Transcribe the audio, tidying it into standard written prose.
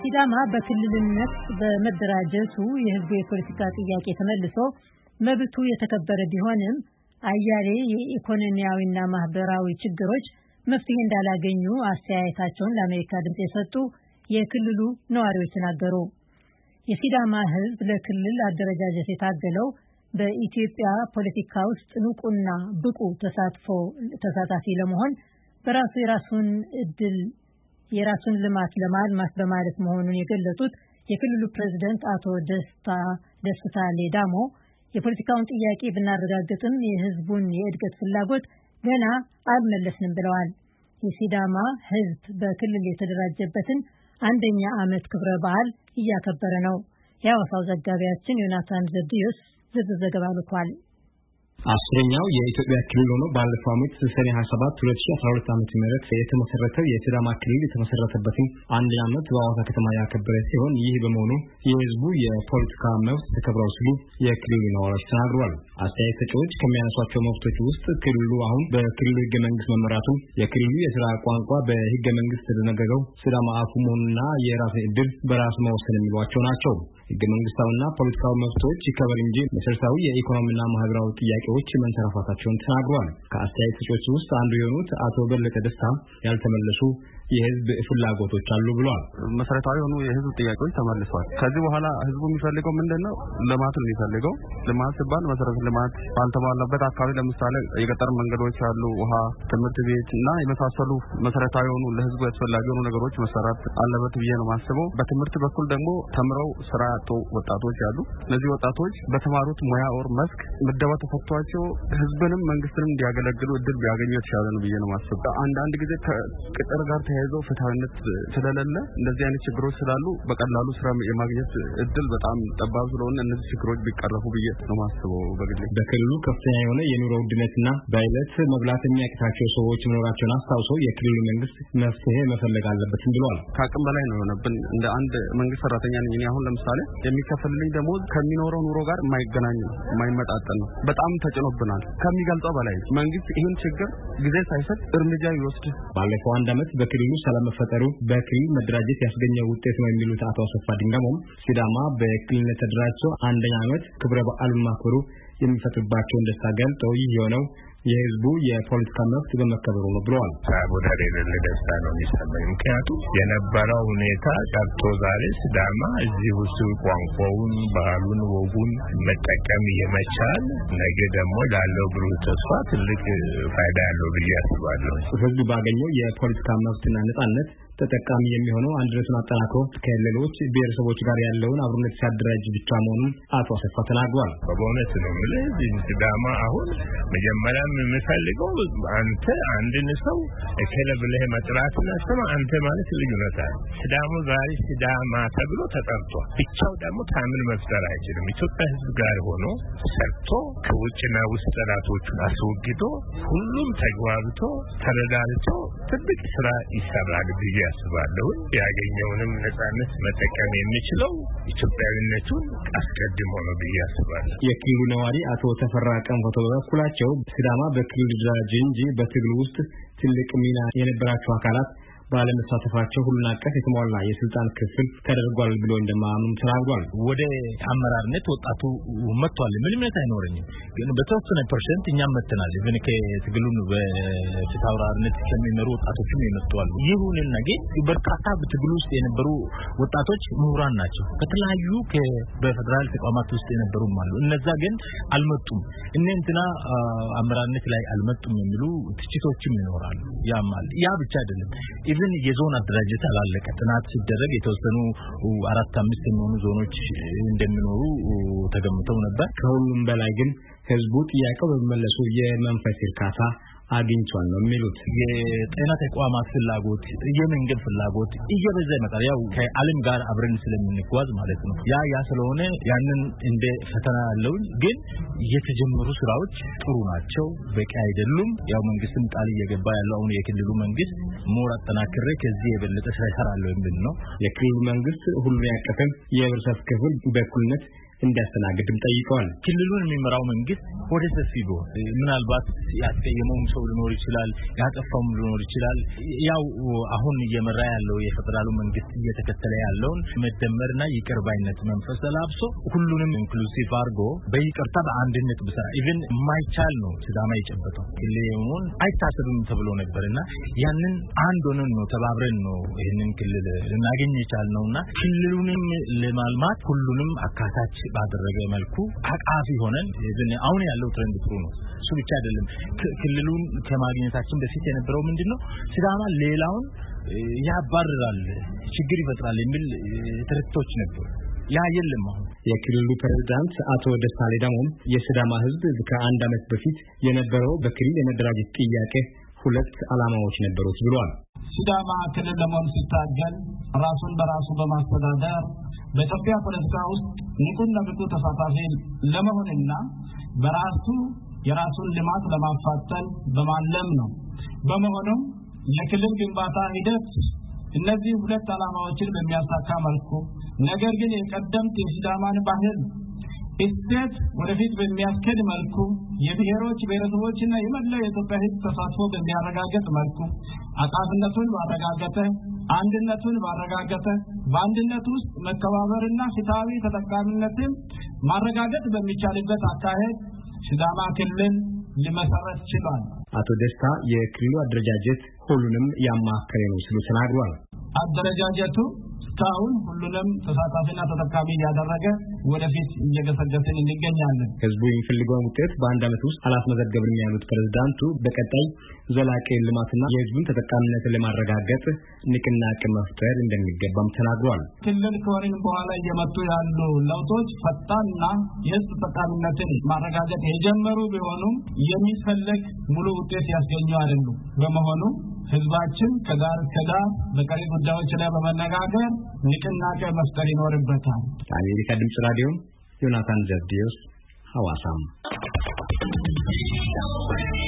ሲዳማ በክልልነት በመደራጀቱ የህዝብ የፖለቲካ ጥያቄ ተመልሶ መብቱ የተከበረ ቢሆንም አያሌ የኢኮኖሚያዊና ማህበራዊ ችግሮች መፍትሄ እንዳላገኙ አስተያየታቸውን ለአሜሪካ ድምጽ የሰጡ የክልሉ ነዋሪዎች ተናገሩ። የሲዳማ ህዝብ ለክልል አደረጃጀት የታገለው በኢትዮጵያ ፖለቲካ ውስጥ ንቁና ብቁ ተሳታፊ ለመሆን በራሱ የራሱን ልማት ለማልማት በማለት መሆኑን የገለጹት የክልሉ ፕሬዝዳንት አቶ ደስታ ሌዳሞ የፖለቲካውን ጥያቄ ብናረጋግጥም የህዝቡን የእድገት ፍላጎት ገና አልመለስንም ብለዋል። የሲዳማ ህዝብ በክልል የተደራጀበትን አንደኛ ዓመት ክብረ በዓል እያከበረ ነው። የሐዋሳው ዘጋቢያችን ዮናታን ዘብዲዮስ ዝርዝር ዘገባ ልኳል። አስረኛው የኢትዮጵያ ክልል ሆኖ ባለፈው ዓመት ሰኔ 27 2012 ዓ.ም የተመሰረተው የሲዳማ ክልል የተመሰረተበትን አንድ ዓመት በሐዋሳ ከተማ ያከበረ ሲሆን ይህ በመሆኑ የህዝቡ የፖለቲካ መብት ተከብሯል ሲሉ የክልሉ ነዋሪዎች ተናግረዋል። አስተያየት ሰጪዎች ከሚያነሷቸው መብቶች ውስጥ ክልሉ አሁን በክልሉ ህገ መንግስት መመራቱ፣ የክልሉ የስራ ቋንቋ በህገ መንግስት የተደነገገው ሲዳማ አፉ መሆኑና የራስን ዕድል በራስ መወሰን የሚሏቸው ናቸው። ህገ መንግስታዊና ፖለቲካዊ መብቶች ይከበር እንጂ መሰረታዊ የኢኮኖሚና ማህበራዊ ጥያቄዎች መንሰራፋታቸውን ተናግረዋል። ከአስተያየት ሰጪዎች ውስጥ አንዱ የሆኑት አቶ በለጠ ደስታ ያልተመለሱ የህዝብ ፍላጎቶች አሉ ብለዋል። መሰረታዊ የሆኑ የህዝብ ጥያቄዎች ተመልሰዋል። ከዚህ በኋላ ህዝቡ የሚፈልገው ምንድነው? ልማት ነው የሚፈልገው። ልማት ሲባል መሰረተ ልማት ባልተሟላበት አካባቢ ለምሳሌ የገጠር መንገዶች አሉ፣ ውሃ፣ ትምህርት ቤት እና የመሳሰሉ መሰረታዊ የሆኑ ለህዝቡ ያስፈልጋሉ የሆኑ ነገሮች መሰራት አለበት ብዬ ነው ማስበው። በትምህርት በኩል ደግሞ ተምረው ስራ ያጡ ወጣቶች አሉ። እነዚህ ወጣቶች በተማሩት ሙያ ወር መስክ ምደባ ተሰጥቷቸው ህዝብንም መንግስትንም እንዲያገለግሉ እድል ቢያገኙ የተሻለ ነው ብዬ ነው ማስበው። አንዳንድ ጊዜ ከቅጥር ጋር ተያይዞ ፍትሃዊነት ስለሌለ እንደዚህ አይነት ችግሮች ስላሉ በቀላሉ ስራ የማግኘት እድል በጣም ጠባብ ስለሆነ እነዚህ ችግሮች ቢቀረፉ ብዬ ነው ማስበው። በግሌ በክልሉ ከፍተኛ የሆነ የኑሮ ውድነትና በዕለት መብላት የሚያቅታቸው ሰዎች መኖራቸውን አስታውሰው የክልሉ መንግስት መፍትሄ መፈለግ አለበትም ብለዋል። ከአቅም በላይ ነው የሆነብን። እንደ አንድ መንግስት ሰራተኛ ነኝ እኔ አሁን ለምሳሌ የሚከፈልልኝ ደሞዝ ከሚኖረው ኑሮ ጋር የማይገናኝ ነው፣ የማይመጣጠን ነው። በጣም ተጭኖብናል ከሚገልጸው በላይ። መንግስት ይህን ችግር ጊዜ ሳይሰጥ እርምጃ ይወስድ። ባለፈው አንድ ዓመት በክልሉ ሰላም መፈጠሩ በክልል መደራጀት ያስገኘው ውጤት ነው የሚሉት አቶ አሰፋ ድንጋሞም ሲዳማ በክልልነት ተደራጅቶ አንደኛ ዓመት ክብረ በዓሉን ማክበሩ የሚፈጥርባቸውን ደስታ ገልጠው ይህ የሆነው የህዝቡ የፖለቲካ መብት በመከበሩ ነው ብለዋል። ወደር የሌለ ደስታ ነው የሚሰማኝ። ምክንያቱም የነበረው ሁኔታ ቀርቶ ዛሬ ሲዳማ እዚህ ውስጥ ቋንቋውን፣ ባህሉን፣ ወጉን መጠቀም የመቻል ነገ ደግሞ ላለው ብሩህ ተስፋ ትልቅ ፋይዳ ያለው ብዬ አስባለሁ። ህዝቡ ባገኘው የፖለቲካ መብትና ነጻነት ተጠቃሚ የሚሆነው አንድነቱን አጠናክሮ ከሌሎች ብሔረሰቦች ጋር ያለውን አብሮነት ሲያደራጅ ብቻ መሆኑን አቶ አሰፋ ተናግሯል። በእውነት ነው የምልህ ሲዳማ አሁን መጀመሪያ የምፈልገው አንተ አንድን ሰው እከለ ብለህ መጥራትና ስማ አንተ ማለት ልዩነት አለ። ሲዳማ ዛሬ ሲዳማ ተብሎ ተጠርቷል። ብቻው ደግሞ ታምን መፍጠር አይችልም። ኢትዮጵያ ህዝብ ጋር ሆኖ ሰርቶ ከውጭና ውስጥ ጠላቶቹን አስወግዶ ሁሉም ተግባብቶ ተረዳድቶ ትልቅ ስራ ይሰራል ብዬ ያስባለሁ። ያገኘውንም ነጻነት መጠቀም የሚችለው ኢትዮጵያዊነቱን አስቀድሞ ነው ብዬ ያስባለሁ። የክልሉ ነዋሪ አቶ ተፈራ ቀንፎቶ በበኩላቸው ሲዳማ በክልል ደረጃ እንጂ በትግል ውስጥ ትልቅ ሚና የነበራቸው አካላት ባለመሳተፋቸው ሁሉን አቀፍ የተሟላ የስልጣን ክፍል ተደርጓል ብሎ እንደማያምኑ ተናግሯል። ወደ አመራርነት ወጣቱ መጥቷል። ምንም ነገር አይኖርኝም፣ ግን በተወሰነ ፐርሰንት እኛም መጥተናል። ግን ከትግሉን በፍትሃውራርነት ከሚመሩ ወጣቶችም ይመጣሉ። ይሁንና ግን በርካታ በትግሉ ውስጥ የነበሩ ወጣቶች ምሁራን ናቸው። ከተለያዩ በፌደራል ተቋማት ውስጥ የነበሩም አሉ። እነዛ ግን አልመጡም። እነንትና አመራርነት ላይ አልመጡም የሚሉ ትችቶችም ይኖራሉ። ያ ብቻ አይደለም። ኢቭን የዞን አደራጀት አላለቀ። ጥናት ሲደረግ የተወሰኑ 4-5 የሚሆኑ ዞኖች እንደሚኖሩ ተገምተው ነበር። ከሁሉም በላይ ግን ህዝቡ ጥያቄው በመመለሱ የመንፈስ እርካታ አግኝቷል ነው የሚሉት። የጤና ተቋማት ፍላጎት፣ የመንገድ ፍላጎት እየበዛ ይመጣል። ያው ከዓለም ጋር አብረን ስለምንጓዝ ማለት ነው። ያ ስለሆነ ያንን እንደ ፈተና ያለው ግን የተጀመሩ ስራዎች ጥሩ ናቸው፣ በቂ አይደሉም። ያው መንግስትም ቃል እየገባ ያለው አሁን የክልሉ መንግስት ሞር አጠናክሬ ከዚህ የበለጠ ስራ ይሰራል የሚል ነው። የክልሉ መንግስት ሁሉን ያቀፈ የህብረተሰብ ክፍል በእኩልነት እንዲያስተናግድም ጠይቀዋል። ክልሉን የሚመራው መንግስት ወደ ሰፊ ምናልባት ያስቀየመውም ሰው ሊኖር ይችላል፣ ያጠፋውም ሊኖር ይችላል። ያው አሁን እየመራ ያለው የፌደራሉ መንግስት እየተከተለ ያለውን መደመርና ይቅር ባይነት መንፈስ ተላብሶ ሁሉንም ኢንክሉሲቭ አድርጎ በይቅርታ በአንድነት ብሰራ ኢቭን ማይቻል ነው ሲዳማ የጨበጠው ክልሉን አይታሰብም ተብሎ ነበርና ያንን አንድ ሆነን ነው ተባብረን ነው ይሄንን ክልል ልናገኝ የቻልነውና ክልሉንም ለማልማት ሁሉንም አካታች ባደረገ መልኩ አቃፊ ሆነን ኢቭን አሁን ያለው ትሬንድ ጥሩ ነው። እሱ ብቻ አይደለም ክልሉን ከማግኘታችን በፊት የነበረው ምንድነው ሲዳማ ሌላውን ያባርራል ችግር ይፈጥራል የሚል ትርክቶች ነበሩ። ያ የለም። አሁን የክልሉ ፕሬዝዳንት አቶ ደስታ ሌዳሞም የሲዳማ ህዝብ ከአንድ ዓመት በፊት የነበረው በክልል የመደራጀት ጥያቄ ሁለት ዓላማዎች ነበሩት ብሏል። ሲዳማ ክልል ለመሆን ሲታገል ራሱን በራሱ በማስተዳደር በኢትዮጵያ ፖለቲካ ውስጥ ንቁና ብቁ ተሳታፊ ለመሆንና በራሱ የራሱን ልማት ለማፋጠን በማለም ነው። በመሆኑም የክልል ግንባታ ሂደት እነዚህ ሁለት ዓላማዎችን በሚያሳካ መልኩ ነገር ግን የቀደምት የሲዳማን ባህል እሴት ወደፊት በሚያስከድ መልኩ የብሔሮች ብሔረሰቦችና የመላው የኢትዮጵያ ህዝብ ተሳትፎ በሚያረጋግጥ መልኩ አቃፊነቱን ባረጋገጠ አንድነቱን ባረጋገጠ በአንድነት ውስጥ መከባበርና ፍትሃዊ ተጠቃሚነትን ማረጋገጥ በሚቻልበት አካሄድ ሲዳማ ክልል ሊመሰረት ችሏል። አቶ ደስታ የክልሉ አደረጃጀት ሁሉንም ያማከለ ነው ሲሉ ተናግሯል። አደረጃጀቱ እስካሁን ሁሉንም ተሳታፊና ተጠቃሚ ያደረገ ወደፊት እየገሰገሰን እንገኛለን። ህዝቡ የሚፈልገው ውጤት በአንድ ዓመት ውስጥ አላስመዘገብንም ያሉት ፕሬዝዳንቱ በቀጣይ ዘላቂ ልማትና የህዝቡን ተጠቃሚነት ለማረጋገጥ ንቅናቄ መፍጠር እንደሚገባም ተናግሯል። ክልል ከወርን በኋላ እየመጡ ያሉ ለውጦች ፈጣንና የህዝብ ተጠቃሚነትን ማረጋገጥ የጀመሩ ቢሆኑም የሚፈልግ ሙሉ ውጤት ያስገኙ አይደሉም። በመሆኑ ህዝባችን ከዳር ከዳር በቀሪ ጉዳዮች ላይ በመነጋገር ንቅናቄ መፍጠር ይኖርበታል። የአሜሪካ ድምጽ ራዲዮ ዮናታን ዘብዴዎስ ሐዋሳም